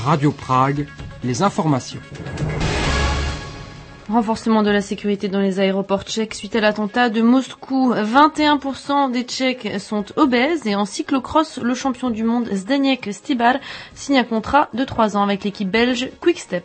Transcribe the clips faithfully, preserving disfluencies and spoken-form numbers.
Radio Prague, les informations. Renforcement de la sécurité dans les aéroports tchèques suite à l'attentat de Moscou. vingt et un pour cent des Tchèques sont obèses et en cyclocross, le champion du monde Zdeněk Štibar signe un contrat de trois ans avec l'équipe belge Quick-Step.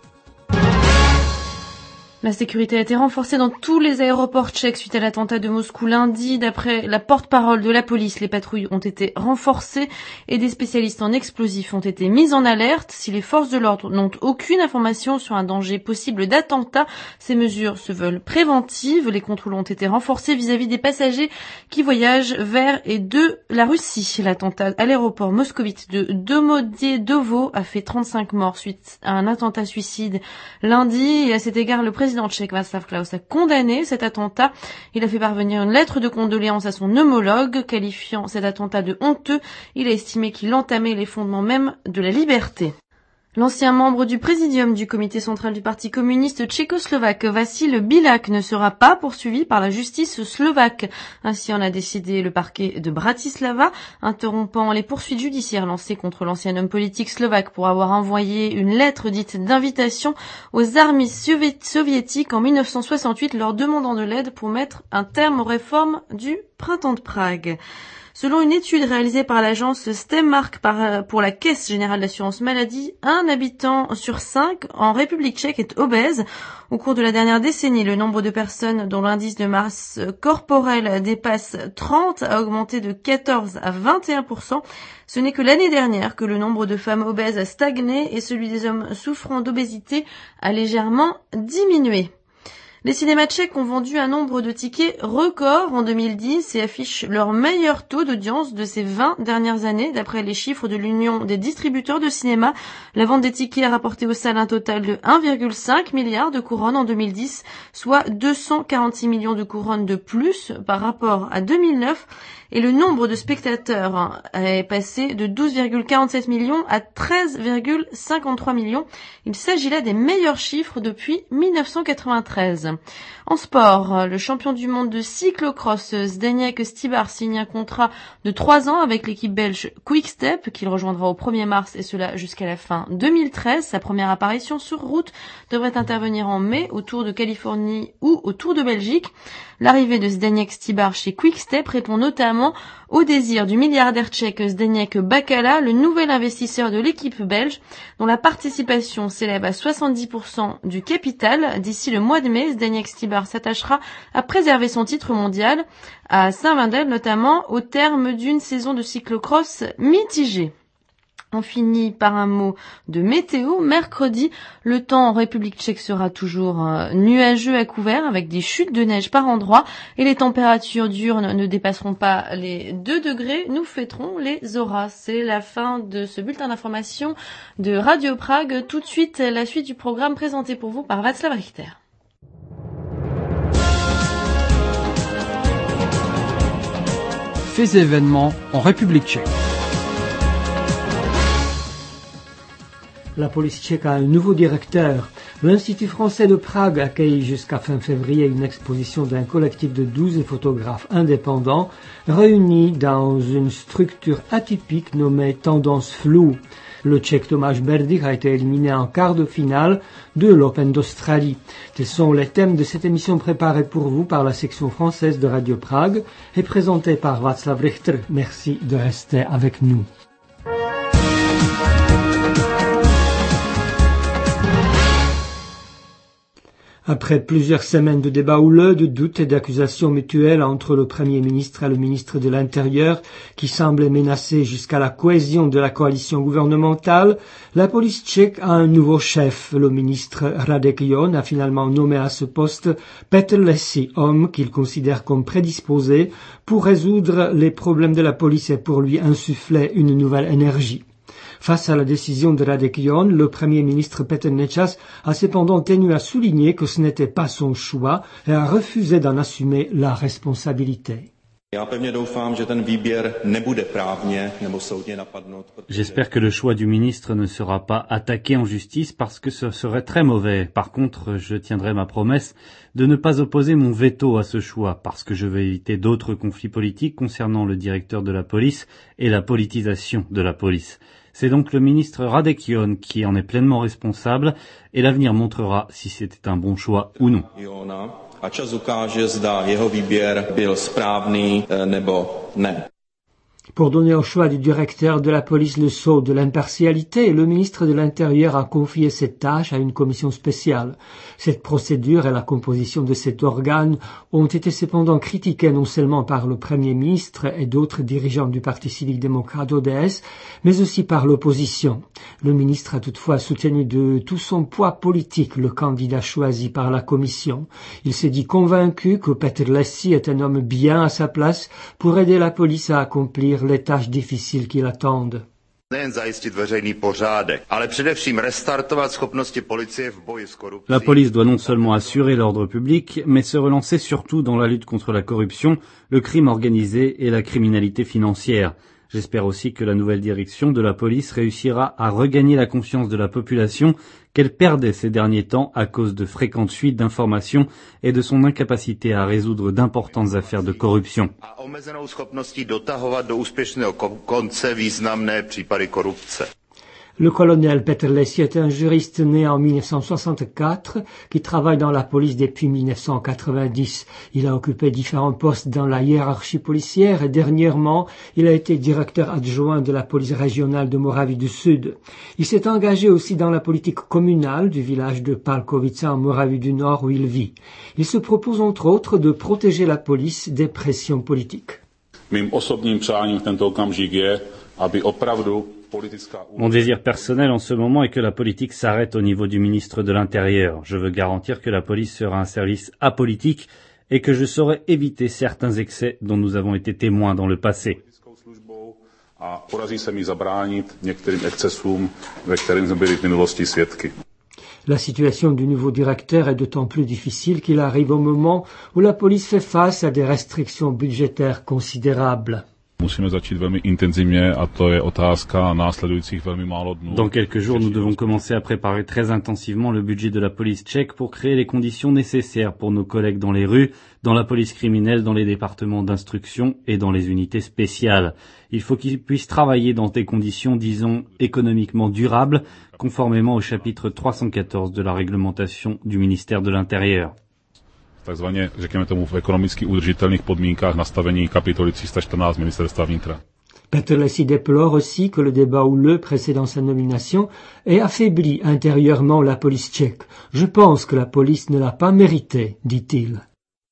La sécurité a été renforcée dans tous les aéroports tchèques suite à l'attentat de Moscou lundi. D'après la porte-parole de la police, les patrouilles ont été renforcées et des spécialistes en explosifs ont été mis en alerte. Si les forces de l'ordre n'ont aucune information sur un danger possible d'attentat, ces mesures se veulent préventives. Les contrôles ont été renforcés vis-à-vis des passagers qui voyagent vers et de la Russie. L'attentat à l'aéroport moscovite de Domodedovo a fait trente-cinq morts suite à un attentat suicide lundi. Et à cet égard, le président Le président tchèque Václav Klaus a condamné cet attentat. Il a fait parvenir une lettre de condoléances à son homologue, qualifiant cet attentat de honteux. Il a estimé qu'il entamait les fondements même de la liberté. L'ancien membre du présidium du comité central du parti communiste tchécoslovaque, Vasil Bilak, ne sera pas poursuivi par la justice slovaque. Ainsi en a décidé le parquet de Bratislava, interrompant les poursuites judiciaires lancées contre l'ancien homme politique slovaque pour avoir envoyé une lettre dite d'invitation aux armées soviétiques en mille neuf cent soixante-huit, leur demandant de l'aide pour mettre un terme aux réformes du printemps de Prague. Selon une étude réalisée par l'agence Stemmark pour la Caisse générale d'assurance maladie, un habitant sur cinq en République tchèque est obèse. Au cours de la dernière décennie, le nombre de personnes dont l'indice de masse corporelle dépasse trente a augmenté de quatorze à vingt et un pour cent. Ce n'est que l'année dernière que le nombre de femmes obèses a stagné et celui des hommes souffrant d'obésité a légèrement diminué. Les cinémas tchèques ont vendu un nombre de tickets record en deux mille dix et affichent leur meilleur taux d'audience de ces vingt dernières années. D'après les chiffres de l'Union des distributeurs de cinéma, la vente des tickets a rapporté aux salles un total de un virgule cinq milliard de couronnes en deux mille dix, soit deux cent quarante-six millions de couronnes de plus par rapport à deux mille neuf. Et le nombre de spectateurs est passé de douze virgule quarante-sept millions à treize virgule cinquante-trois millions. Il s'agit là des meilleurs chiffres depuis mille neuf cent quatre-vingt-treize. En sport, le champion du monde de cyclocross Zdeněk Štibar signe un contrat de trois ans avec l'équipe belge Quick-Step qu'il rejoindra au premier mars et cela jusqu'à la fin deux mille treize. Sa première apparition sur route devrait intervenir en mai au Tour de Californie ou au Tour de Belgique. L'arrivée de Zdeněk Štibar chez Quick-Step répond notamment au désir du milliardaire tchèque Zdeněk Bakala, le nouvel investisseur de l'équipe belge, dont la participation s'élève à soixante-dix pour cent du capital. D'ici le mois de mai, Zdeněk Štibar s'attachera à préserver son titre mondial à Saint-Wendel, notamment au terme d'une saison de cyclocross mitigée. On finit par un mot de météo. Mercredi, le temps en République tchèque sera toujours euh, nuageux à couvert avec des chutes de neige par endroits et les températures diurnes ne dépasseront pas les deux degrés. Nous fêterons les auras. C'est la fin de ce bulletin d'information de Radio Prague. Tout de suite, la suite du programme présenté pour vous par Václav Richter. Faits et événements en République tchèque. La police tchèque a un nouveau directeur. L'Institut français de Prague accueille jusqu'à fin février une exposition d'un collectif de douze photographes indépendants réunis dans une structure atypique nommée Tendance floue. Le Tchèque Tomáš Berdych a été éliminé en quart de finale de l'Open d'Australie. Tels sont les thèmes de cette émission préparée pour vous par la section française de Radio Prague et présentée par Václav Richter. Merci de rester avec nous. Après plusieurs semaines de débats houleux, de doutes et d'accusations mutuelles entre le Premier ministre et le ministre de l'Intérieur, qui semblaient menacer jusqu'à la cohésion de la coalition gouvernementale, la police tchèque a un nouveau chef. Le ministre Radek Jon a finalement nommé à ce poste Petr Lesy, homme qu'il considère comme prédisposé pour résoudre les problèmes de la police et pour lui insuffler une nouvelle énergie. Face à la décision de Radek Jon, le Premier ministre Petr Nečas a cependant tenu à souligner que ce n'était pas son choix et a refusé d'en assumer la responsabilité. J'espère que le choix du ministre ne sera pas attaqué en justice parce que ce serait très mauvais. Par contre, je tiendrai ma promesse de ne pas opposer mon veto à ce choix parce que je veux éviter d'autres conflits politiques concernant le directeur de la police et la politisation de la police. C'est donc le ministre Radekion qui en est pleinement responsable et l'avenir montrera si c'était un bon choix ou non. A čas ukáže, zda jeho výběr byl správný nebo ne. Pour donner au choix du directeur de la police le sceau de l'impartialité, le ministre de l'Intérieur a confié cette tâche à une commission spéciale. Cette procédure et la composition de cet organe ont été cependant critiquées non seulement par le Premier ministre et d'autres dirigeants du Parti civique-démocrate O D S, mais aussi par l'opposition. Le ministre a toutefois soutenu de tout son poids politique le candidat choisi par la commission. Il s'est dit convaincu que Peterlesi est un homme bien à sa place pour aider la police à accomplir les tâches difficiles qui l'attendent. La police doit non seulement assurer l'ordre public, mais se relancer surtout dans la lutte contre la corruption, le crime organisé et la criminalité financière. J'espère aussi que la nouvelle direction de la police réussira à regagner la confiance de la population qu'elle perdait ces derniers temps à cause de fréquentes fuites d'informations et de son incapacité à résoudre d'importantes affaires de corruption. Le colonel Peterlesi est un juriste né en mille neuf cent soixante-quatre qui travaille dans la police depuis mille neuf cent quatre-vingt-dix. Il a occupé différents postes dans la hiérarchie policière et dernièrement, il a été directeur adjoint de la police régionale de Moravie du Sud. Il s'est engagé aussi dans la politique communale du village de Palkovica en Moravie du Nord où il vit. Il se propose entre autres de protéger la police des pressions politiques. Mým osobním přáním v tento okamžik je, aby opravdu Mon désir personnel en ce moment est que la politique s'arrête au niveau du ministre de l'Intérieur. Je veux garantir que la police sera un service apolitique et que je saurai éviter certains excès dont nous avons été témoins dans le passé. La situation du nouveau directeur est d'autant plus difficile qu'il arrive au moment où la police fait face à des restrictions budgétaires considérables. Dans quelques jours, nous devons commencer à préparer très intensivement le budget de la police tchèque pour créer les conditions nécessaires pour nos collègues dans les rues, dans la police criminelle, dans les départements d'instruction et dans les unités spéciales. Il faut qu'ils puissent travailler dans des conditions, disons, économiquement durables, conformément au chapitre trois cent quatorze de la réglementation du ministère de l'Intérieur. Takzvaně, řekněme tomu, v ekonomicky udržitelných podmínkách nastavení kapitoly tři sta čtrnáct ministerstva vnitra. Peterlesi déplore aussi que le débat houleux précédant sa nomination ait affaibli intérieurement la police tchèque. Je pense que la police ne l'a pas mérité, dit-il.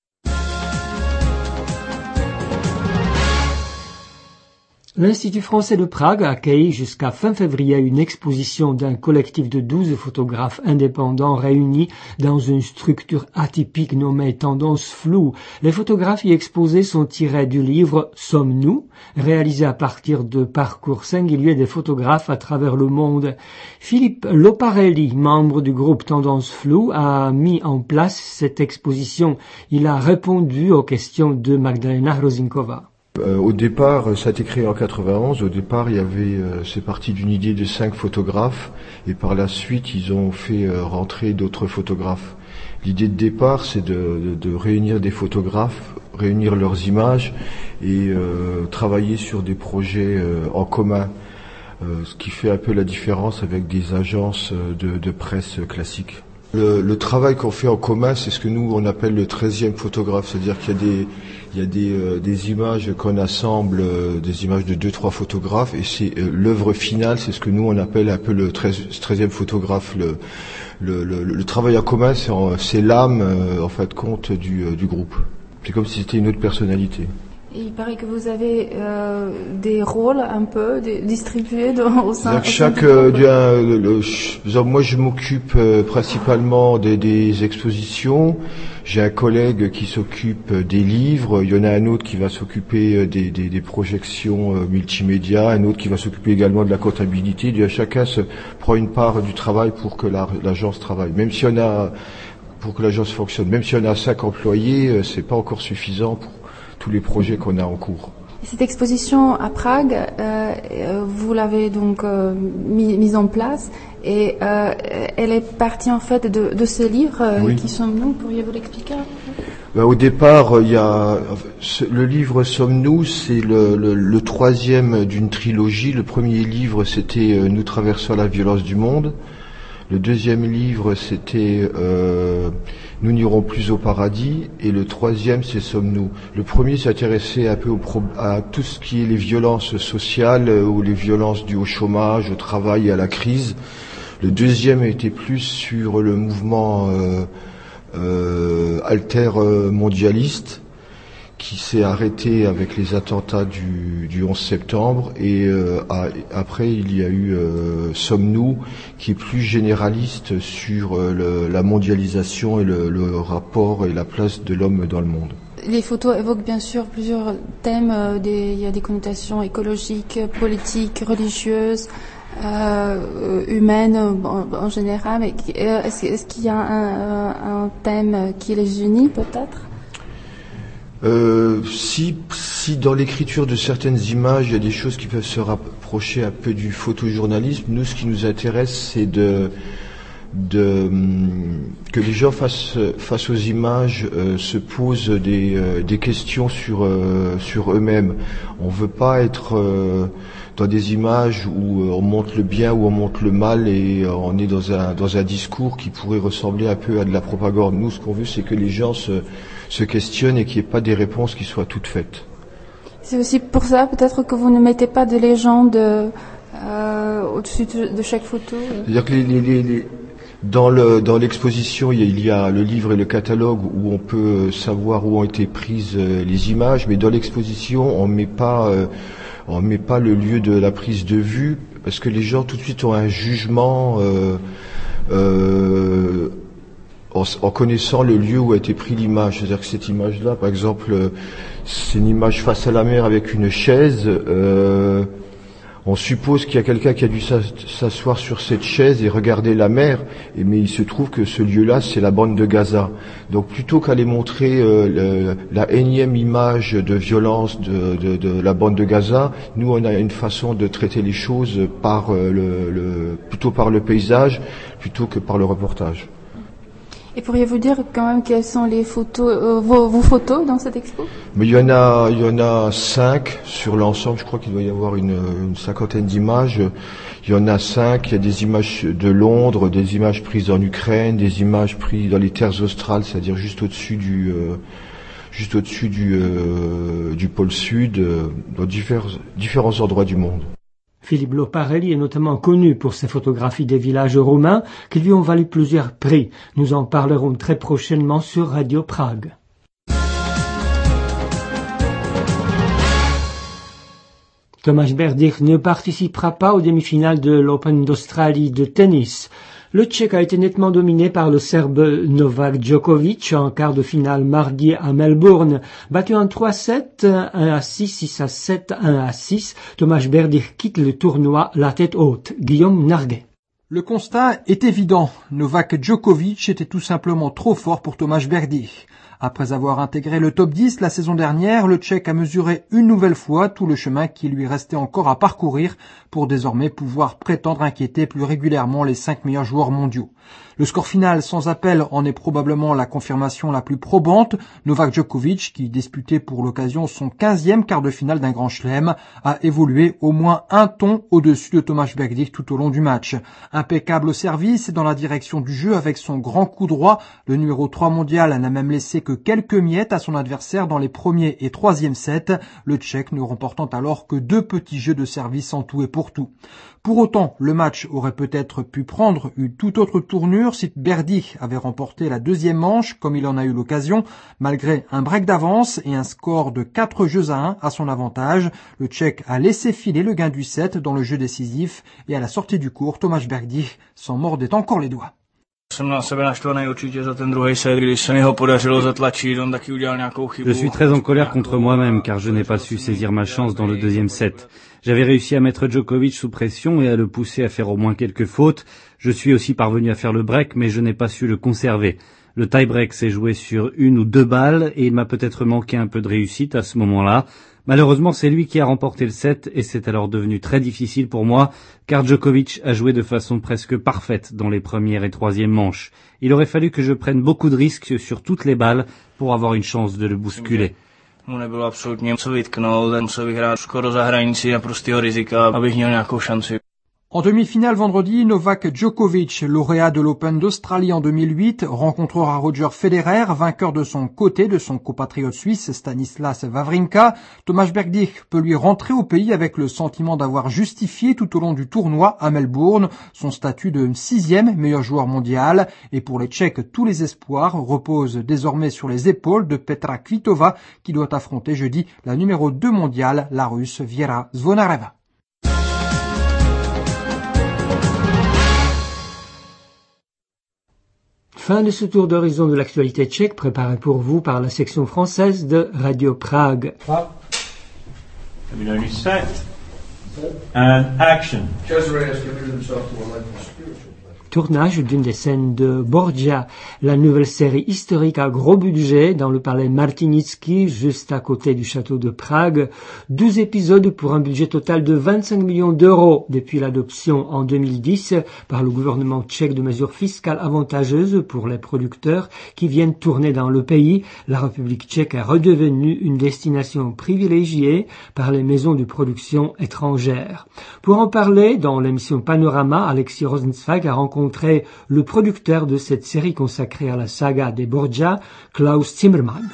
L'Institut français de Prague a accueilli jusqu'à fin février une exposition d'un collectif de douze photographes indépendants réunis dans une structure atypique nommée Tendance floue. Les photographies exposées sont tirées du livre Sommes-nous, réalisé à partir de parcours singuliers des photographes à travers le monde. Philippe Loparelli, membre du groupe Tendance floue, a mis en place cette exposition. Il a répondu aux questions de Magdalena Hrozinkova. Euh, au départ, ça a été créé en quatre-vingt-onze. Au départ, il y avait, euh, c'est parti d'une idée de cinq photographes, et par la suite, ils ont fait euh, rentrer d'autres photographes. L'idée de départ, c'est de, de, de réunir des photographes, réunir leurs images et euh, travailler sur des projets euh, en commun, euh, ce qui fait un peu la différence avec des agences de, de presse classiques. Le, le travail qu'on fait en commun, c'est ce que nous on appelle le treizième photographe, c'est-à-dire qu'il y a des il y a des, euh, des images qu'on assemble, euh, des images de deux trois photographes, et c'est euh, l'œuvre finale, c'est ce que nous on appelle un peu le treizième photographe. Le, le, le, le travail en commun, c'est, c'est l'âme euh, en fin de compte du, euh, du groupe. C'est comme si c'était une autre personnalité. Il paraît que vous avez euh, des rôles un peu des, distribués dans, au sein. Chaque, euh, euh, le, le, moi, je m'occupe euh, principalement des, des expositions. J'ai un collègue qui s'occupe des livres. Il y en a un autre qui va s'occuper des, des, des projections euh, multimédia. Un autre qui va s'occuper également de la comptabilité. Et chacun se prend une part du travail pour que la, l'agence travaille. Même si on a, pour que l'agence fonctionne. Même si on a cinq employés, euh, c'est pas encore suffisant pour tous les projets qu'on a en cours. Cette exposition à Prague, euh, vous l'avez donc euh, mis, mise en place et euh, elle est partie en fait de, de ces livres euh, oui. qui sont nous. Pourriez-vous l'expliquer un peu ? Ben, au départ, il y a le livre Sommes-nous, c'est le, le, le troisième d'une trilogie. Le premier livre, c'était Nous traversons la violence du monde. Le deuxième livre, c'était euh, Nous n'irons plus au paradis. Et le troisième, c'est Sommes-nous. Le premier s'intéressait un peu au pro- à tout ce qui est les violences sociales ou les violences dues au chômage, au travail et à la crise. Le deuxième était plus sur le mouvement euh, euh, alter-mondialiste qui s'est arrêté avec les attentats du, du onze septembre et euh, à, après il y a eu euh, Sommes-nous qui est plus généraliste sur euh, le, la mondialisation et le, le rapport et la place de l'homme dans le monde. Les photos évoquent bien sûr plusieurs thèmes, euh, des, il y a des connotations écologiques, politiques, religieuses, euh, humaines en, en général, mais euh, est-ce, est-ce qu'il y a un, un thème qui les unit peut-être ? Euh, si, si dans l'écriture de certaines images, il y a des choses qui peuvent se rapprocher un peu du photojournalisme, nous, ce qui nous intéresse, c'est de, de que les gens face, face aux images euh, se posent des, euh, des questions sur, euh, sur eux-mêmes. On veut pas être euh, dans des images où on montre le bien ou on montre le mal et on est dans un, dans un discours qui pourrait ressembler un peu à de la propagande. Nous, ce qu'on veut, c'est que les gens se se questionnent et qu'il n'y ait pas des réponses qui soient toutes faites. C'est aussi pour ça peut-être que vous ne mettez pas de légende euh, au-dessus de, de chaque photo. C'est-à-dire que les, les, les, les, dans, le, dans l'exposition, il y, a, il y a le livre et le catalogue où on peut savoir où ont été prises les images, mais dans l'exposition, on met pas, euh, on met pas le lieu de la prise de vue parce que les gens tout de suite ont un jugement. Euh, euh, En, en connaissant le lieu où a été pris l'image. C'est-à-dire que cette image-là, par exemple, c'est une image face à la mer avec une chaise. Euh, on suppose qu'il y a quelqu'un qui a dû s'asseoir sur cette chaise et regarder la mer, et, mais il se trouve que ce lieu-là, c'est la bande de Gaza. Donc plutôt qu'aller montrer euh, le, la énième image de violence de, de, de la bande de Gaza, nous, on a une façon de traiter les choses par euh, le, le, plutôt par le paysage, plutôt que par le reportage. Et pourriez-vous dire quand même quelles sont les photos, euh, vos, vos photos dans cette expo ? Mais il y en a, il y en a cinq sur l'ensemble. Je crois qu'il doit y avoir une, une cinquantaine d'images. Il y en a cinq. Il y a des images de Londres, des images prises en Ukraine, des images prises dans les terres australes, c'est-à-dire juste au-dessus du, euh, juste au-dessus du, euh, du pôle sud, euh, dans divers, différents endroits du monde. Philippe Loparelli est notamment connu pour ses photographies des villages romains qui lui ont valu plusieurs prix. Nous en parlerons très prochainement sur Radio Prague. Tomáš Berdych ne participera pas aux demi-finales de l'Open d'Australie de tennis. Le Tchèque a été nettement dominé par le Serbe Novak Djokovic en quart de finale mardi à Melbourne. Battu en trois sept, un à six, six à sept, un à six, Tomáš Berdych quitte le tournoi la tête haute. Guillaume Narguet. Le constat est évident. Novak Djokovic était tout simplement trop fort pour Tomáš Berdych. Après avoir intégré le top dix la saison dernière, le Tchèque a mesuré une nouvelle fois tout le chemin qui lui restait encore à parcourir pour désormais pouvoir prétendre inquiéter plus régulièrement les cinq meilleurs joueurs mondiaux. Le score final sans appel en est probablement la confirmation la plus probante. Novak Djokovic, qui disputait pour l'occasion son quinzième quart de finale d'un grand chelem, a évolué au moins un ton au-dessus de Tomáš Berdych tout au long du match. Impeccable au service et dans la direction du jeu avec son grand coup droit, le numéro trois mondial n'a même laissé que quelques miettes à son adversaire dans les premiers et troisième sets, le Tchèque ne remportant alors que deux petits jeux de service en tout et pour tout. Pour autant, le match aurait peut-être pu prendre une toute autre tournure si Berdych avait remporté la deuxième manche comme il en a eu l'occasion, malgré un break d'avance et un score de quatre jeux à un à son avantage. Le Tchèque a laissé filer le gain du set dans le jeu décisif et à la sortie du court, Tomáš Berdych s'en mordait encore les doigts. Je suis très en colère contre moi-même car je n'ai pas su saisir ma chance dans le deuxième set. J'avais réussi à mettre Djokovic sous pression et à le pousser à faire au moins quelques fautes. Je suis aussi parvenu à faire le break mais je n'ai pas su le conserver. Le tie-break s'est joué sur une ou deux balles et il m'a peut-être manqué un peu de réussite à ce moment-là. Malheureusement, c'est lui qui a remporté le set et c'est alors devenu très difficile pour moi car Djokovic a joué de façon presque parfaite dans les premières et troisième manches. Il aurait fallu que je prenne beaucoup de risques sur toutes les balles pour avoir une chance de le bousculer. Mu nebylo absolutně co vytknout, musel bych hrát skoro za hranici naprostého rizika, abych měl nějakou šanci. En demi-finale vendredi, Novak Djokovic, lauréat de l'Open d'Australie en deux mille huit, rencontrera Roger Federer, vainqueur de son côté de son compatriote suisse Stanislas Wawrinka. Tomáš Berdych peut lui rentrer au pays avec le sentiment d'avoir justifié tout au long du tournoi à Melbourne son statut de sixième meilleur joueur mondial. Et pour les Tchèques, tous les espoirs reposent désormais sur les épaules de Petra Kvitova qui doit affronter jeudi la numéro deux mondiale, la Russe Věra Zvonareva. Fin de ce tour d'horizon de l'actualité tchèque préparé pour vous par la section française de Radio Prague. And action. Tournage d'une des scènes de Borgia, la nouvelle série historique à gros budget dans le palais Martinický, juste à côté du château de Prague. douze épisodes pour un budget total de vingt-cinq millions d'euros depuis l'adoption en deux mille dix par le gouvernement tchèque de mesures fiscales avantageuses pour les producteurs qui viennent tourner dans le pays. La République tchèque est redevenue une destination privilégiée par les maisons de production étrangères. Pour en parler, dans l'émission Panorama, Alexis Rosenzweig a rencontré le producteur de cette série consacrée à la saga des Borgia, Klaus Zimmermann.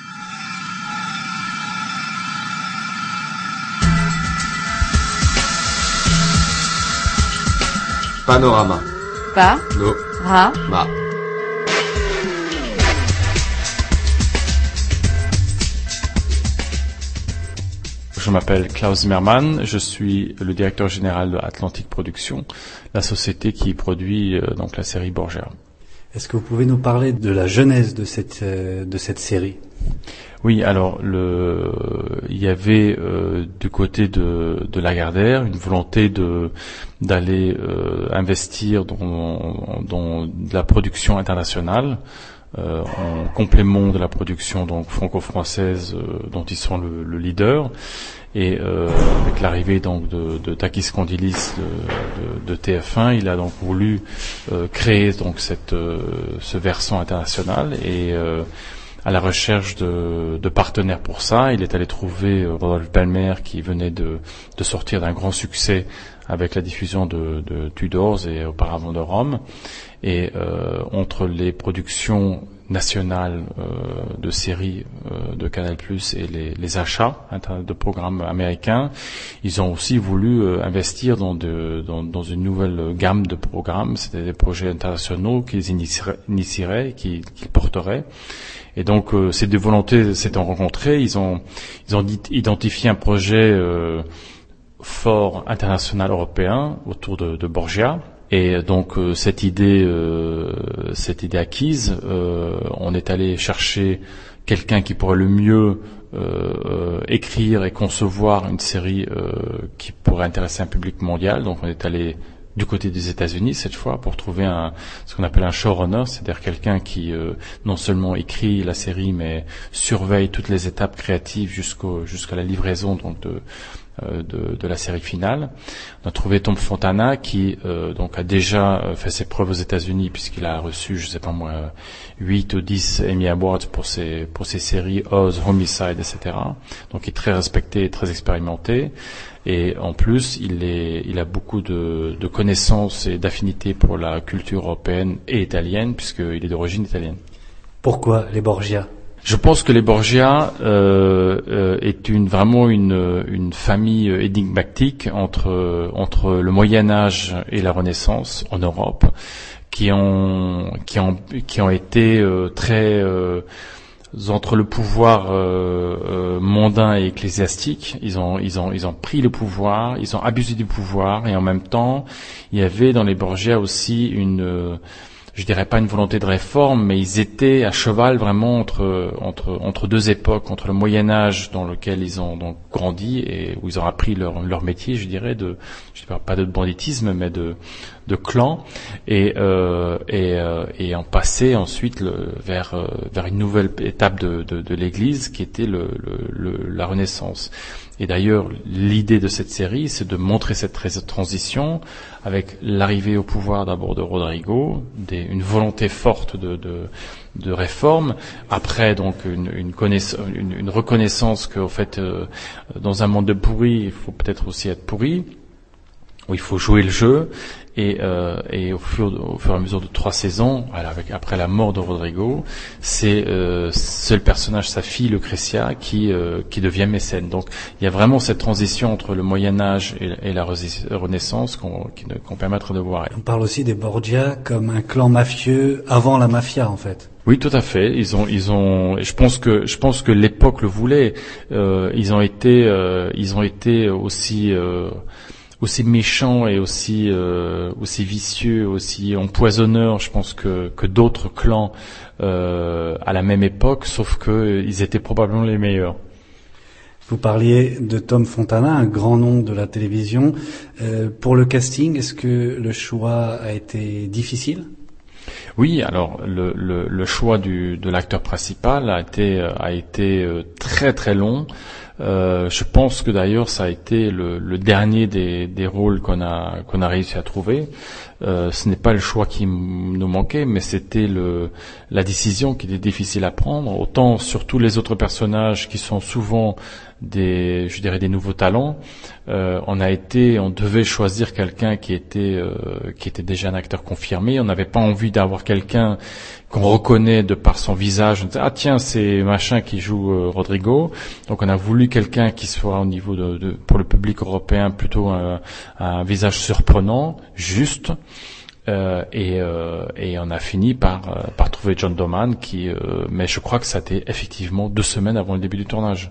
Panorama. Pa. No. Ra. Ma. Je m'appelle Klaus Zimmermann, je suis le directeur général de Atlantic Productions, la société qui produit euh, donc la série Borgia. Est-ce que vous pouvez nous parler de la genèse de cette euh, de cette série ? Oui, alors le il y avait euh, du côté de de Lagardère une volonté de d'aller euh, investir dans dans de la production internationale. Euh, en complément de la production donc franco-française euh, dont ils sont le, le leader, et euh, avec l'arrivée donc de, de Takis Kondilis de, de, de T F un, il a donc voulu euh, créer donc cette euh, ce versant international et euh, à la recherche de, de partenaires pour ça, il est allé trouver euh, Rodolphe Belmer qui venait de, de sortir d'un grand succès avec la diffusion de, de Tudors et auparavant de Rome. Et euh, entre les productions nationales euh, de séries euh, de Canal plus et les, les achats de programmes américains, ils ont aussi voulu euh, investir dans, de, dans, dans une nouvelle gamme de programmes. C'était des projets internationaux qu'ils initieraient, initieraient qu'ils, qu'ils porteraient. Et donc euh, ces deux volontés s'étant rencontrées, ils ont, ils ont identifié un projet euh, fort international européen autour de, de Borgia. Et donc euh, cette idée, euh, cette idée acquise, euh, on est allé chercher quelqu'un qui pourrait le mieux euh, écrire et concevoir une série euh, qui pourrait intéresser un public mondial. Donc on est allé du côté des États-Unis cette fois pour trouver un ce qu'on appelle un showrunner, c'est-à-dire quelqu'un qui euh, non seulement écrit la série mais surveille toutes les étapes créatives jusqu'au jusqu'à la livraison donc de De, de la série finale. On a trouvé Tom Fontana qui euh, donc a déjà fait ses preuves aux États-Unis puisqu'il a reçu, je sais pas moi, huit ou dix Emmy Awards pour ses pour ses séries Oz, Homicide, et cetera. Donc il est très respecté, très expérimenté. Et en plus, il est il a beaucoup de, de connaissances et d'affinités pour la culture européenne et italienne puisqu'il est d'origine italienne. Pourquoi les Borgia ? Je pense que les Borgia euh, euh, est une vraiment une une famille énigmatique entre entre le Moyen Âge et la Renaissance en Europe, qui ont qui ont qui ont été euh, très euh, entre le pouvoir euh, euh, mondain et ecclésiastique. Ils ont ils ont ils ont pris le pouvoir, ils ont abusé du pouvoir, et en même temps, il y avait dans les Borgia aussi une euh, je dirais pas une volonté de réforme, mais ils étaient à cheval vraiment entre entre entre deux époques, entre le Moyen Âge dans lequel ils ont donc grandi et où ils ont appris leur leur métier, je dirais, de je dirais pas de banditisme, mais de de clan et euh, et, euh, et en passer ensuite le, vers euh, vers une nouvelle étape de, de, de l'Église qui était le, le, le, la Renaissance. Et d'ailleurs, l'idée de cette série, c'est de montrer cette transition avec l'arrivée au pouvoir d'abord de Rodrigo, des, une volonté forte de, de, de réforme, après donc une, une, une, une reconnaissance qu'au fait, euh, dans un monde de pourri, il faut peut-être aussi être pourri, où il faut jouer le jeu. Et, euh, et au fur, au fur et à mesure de trois saisons, voilà, avec, après la mort de Rodrigo, c'est euh, c'est le personnage, sa fille Lucrecia, qui euh, qui devient mécène. Donc il y a vraiment cette transition entre le Moyen Âge et, et la Renaissance qu'on qu'on permettra de voir. On parle aussi des Borgia comme un clan mafieux avant la mafia, en fait. Oui, tout à fait. Ils ont, ils ont. Je pense que, je pense que l'époque le voulait. Euh, ils ont été, euh, ils ont été aussi. Euh, aussi méchants et aussi euh, aussi vicieux, aussi empoisonneurs, je pense que que d'autres clans euh, à la même époque, sauf que ils étaient probablement les meilleurs. Vous parliez de Tom Fontana, un grand nom de la télévision. Euh, pour le casting, est-ce que le choix a été difficile ? Oui, alors le, le, le choix du, de l'acteur principal a été a été très très long. Euh, je pense que d'ailleurs ça a été le, le dernier des, des rôles qu'on a qu'on a réussi à trouver. Euh, ce n'est pas le choix qui nous manquait, mais c'était le la décision qui était difficile à prendre. Autant sur tous les autres personnages qui sont souvent des, je dirais, des nouveaux talents, euh, on a été, on devait choisir quelqu'un qui était euh, qui était déjà un acteur confirmé. On n'avait pas envie d'avoir quelqu'un qu'on reconnaît de par son visage. On disait, ah tiens, c'est machin qui joue euh, Rodrigo. Donc on a voulu quelqu'un qui soit au niveau de, de pour le public européen plutôt un, un visage surprenant, juste. Euh, et, euh, et on a fini par euh, par trouver John Doman qui, euh, mais je crois que ça a été effectivement deux semaines avant le début du tournage.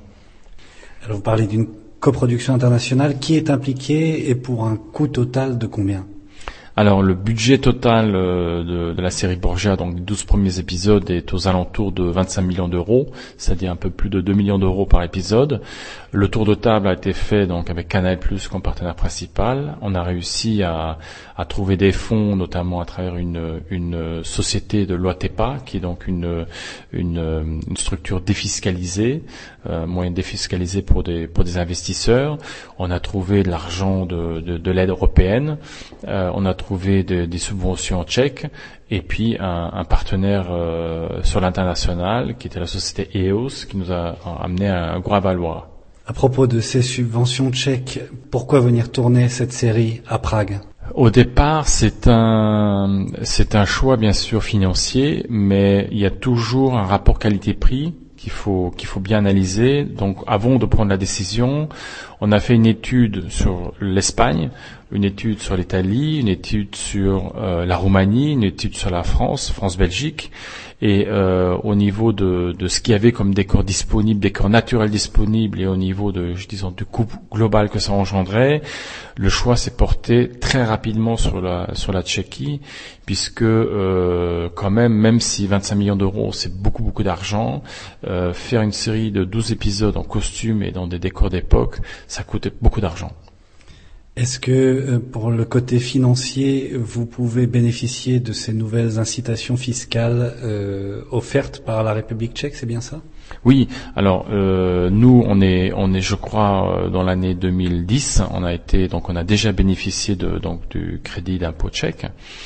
Alors vous parlez d'une coproduction internationale. Qui est impliqué et pour un coût total de combien ? Alors le budget total euh, de, de la série Borgia, donc les douze premiers épisodes, est aux alentours de vingt-cinq millions d'euros, c'est-à-dire un peu plus de deux millions d'euros par épisode. Le tour de table a été fait donc avec Canal+ comme partenaire principal. On a réussi à, à trouver des fonds, notamment à travers une, une société de l'Oatepa, qui est donc une, une, une structure défiscalisée, euh, moyen défiscalisé pour des, pour des investisseurs. On a trouvé de l'argent de, de, de l'aide européenne. Euh, on a trouvé de, des subventions tchèques et puis un, un partenaire euh, sur l'international qui était la société E O S qui nous a amené un gros avaloir. À propos de ces subventions tchèques, pourquoi venir tourner cette série à Prague ? Au départ, c'est un c'est un choix bien sûr financier, mais il y a toujours un rapport qualité-prix qu'il faut qu'il faut bien analyser. Donc avant de prendre la décision, on a fait une étude sur l'Espagne, une étude sur l'Italie, une étude sur euh, la Roumanie, une étude sur la France, France-Belgique, et euh, au niveau de, de ce qu'il y avait comme décor disponible, décor naturel disponible, et au niveau de, je disons, du coût global que ça engendrait, le choix s'est porté très rapidement sur la sur la Tchéquie, puisque euh, quand même, même si vingt-cinq millions d'euros c'est beaucoup beaucoup d'argent, euh, faire une série de douze épisodes en costume et dans des décors d'époque, ça coûtait beaucoup d'argent. Est-ce que pour le côté financier, vous pouvez bénéficier de ces nouvelles incitations fiscales euh, offertes par la République tchèque, c'est bien ça ? Oui, alors euh, nous on est on est je crois dans l'année deux mille dix, on a été donc on a déjà bénéficié de donc du crédit d'impôt tchèque.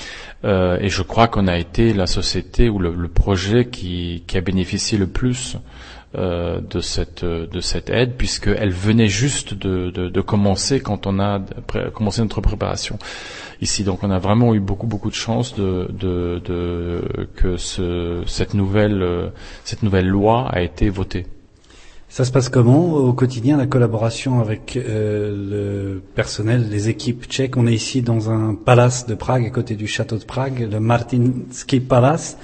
Euh, et je crois qu'on a été la société ou le, le projet qui qui a bénéficié le plus Euh, de cette de cette aide, puisqu'elle venait juste de, de, de commencer quand on a pré- commencé notre préparation ici. Donc on a vraiment eu beaucoup beaucoup de chance de, de, de que ce, cette nouvelle euh, cette nouvelle loi a été votée. Ça se passe comment au quotidien, la collaboration avec euh, le personnel, les équipes tchèques? On est ici dans un palace de Prague, à côté du château de Prague, le Martinský Palace.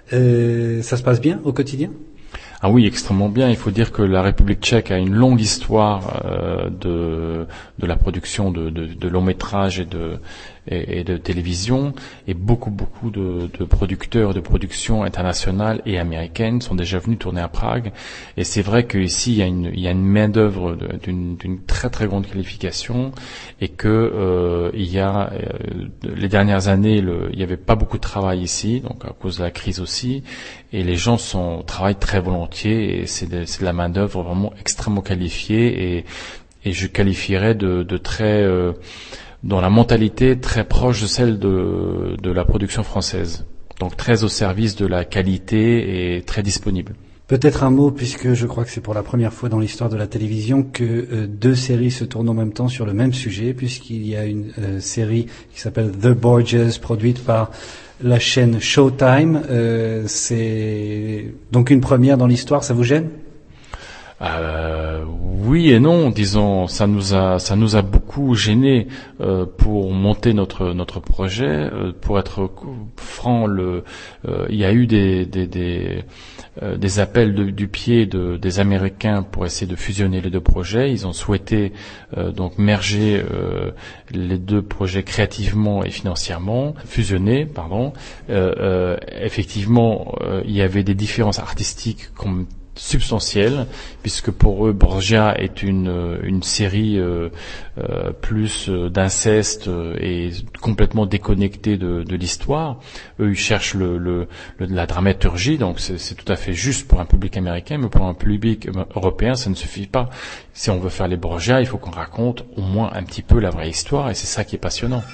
Euh, ça se passe bien au quotidien? Ah oui, extrêmement bien. Il faut dire que la République tchèque a une longue histoire euh, de de la production de, de, de longs métrages et de et, et de télévision, et beaucoup beaucoup de, de producteurs de production internationales et américaines sont déjà venus tourner à Prague. Et c'est vrai qu'ici il y a une, il y a une main d'œuvre d'une, d'une très très grande qualification, et que euh, il y a euh, les dernières années, le, il y avait pas beaucoup de travail ici, donc à cause de la crise aussi, et les gens sont travaillent très volontiers, et c'est de, c'est de la main d'œuvre vraiment extrêmement qualifiée, et, et je qualifierais de, de très euh, dans la mentalité très proche de celle de, de la production française, donc très au service de la qualité et très disponible. Peut-être un mot, puisque je crois que c'est pour la première fois dans l'histoire de la télévision que euh, deux séries se tournent en même temps sur le même sujet, puisqu'il y a une euh, série qui s'appelle The Borgias, produite par la chaîne Showtime. Euh, c'est donc une première dans l'histoire, ça vous gêne ? Euh, oui et non, disons, ça nous a ça nous a beaucoup gêné euh, pour monter notre notre projet. Euh, pour être franc, le euh, il y a eu des des des, euh, des appels de, du pied de des Américains pour essayer de fusionner les deux projets. Ils ont souhaité euh, donc merger euh, les deux projets créativement et financièrement, fusionner, pardon. Euh, euh, effectivement, euh, il y avait des différences artistiques comme substantielle, puisque pour eux Borgia est une une série euh, euh, plus d'inceste et complètement déconnectée de, de l'histoire. Eux ils cherchent le, le, le la dramaturgie, donc c'est, c'est tout à fait juste pour un public américain, mais pour un public européen ça ne suffit pas. Si on veut faire les Borgia, il faut qu'on raconte au moins un petit peu la vraie histoire, et c'est ça qui est passionnant.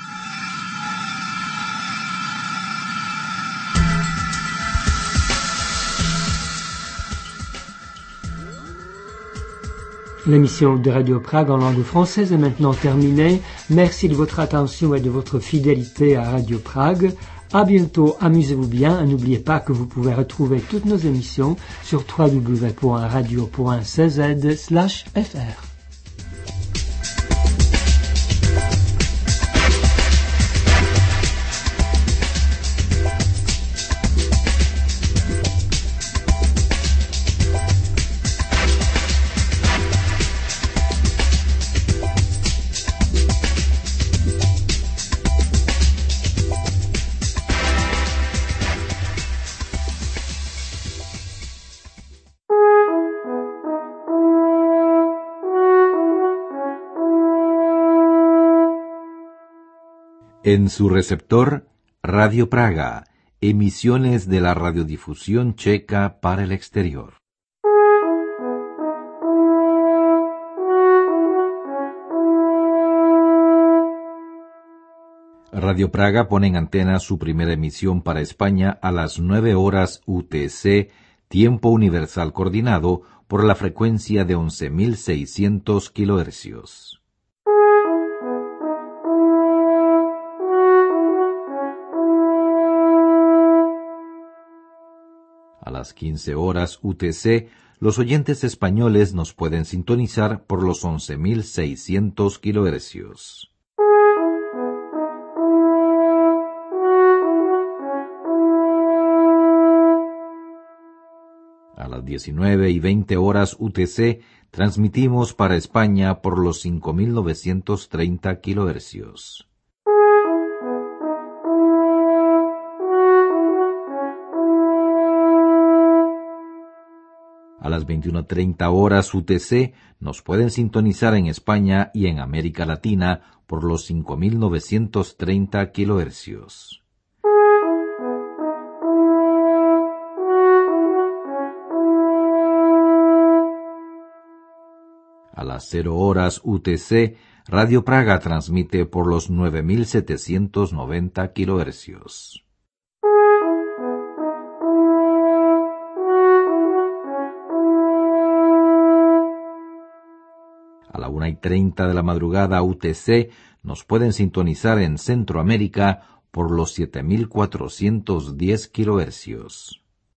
L'émission de Radio Prague en langue française est maintenant terminée. Merci de votre attention et de votre fidélité à Radio Prague. À bientôt, amusez-vous bien et n'oubliez pas que vous pouvez retrouver toutes nos émissions sur w w w point radio point c z slash f r. En su receptor, Radio Praga, emisiones de la radiodifusión checa para el exterior. Radio Praga pone en antena su primera emisión para España a las nueve horas U T C, tiempo universal coordinado, por la frecuencia de once mil seiscientos kilohercios. A las quince horas U T C, los oyentes españoles nos pueden sintonizar por los once mil seiscientos kilohercios. A las diecinueve y veinte horas U T C, transmitimos para España por los cinco mil novecientos treinta kilohercios. A las veintiuna treinta horas U T C nos pueden sintonizar en España y en América Latina por los cinco mil novecientos treinta kilohercios. A las cero horas U T C, Radio Praga transmite por los nueve mil setecientos noventa kilohercios. A la una y treinta de la madrugada U T C nos pueden sintonizar en Centroamérica por los siete mil cuatrocientos diez kilohercios.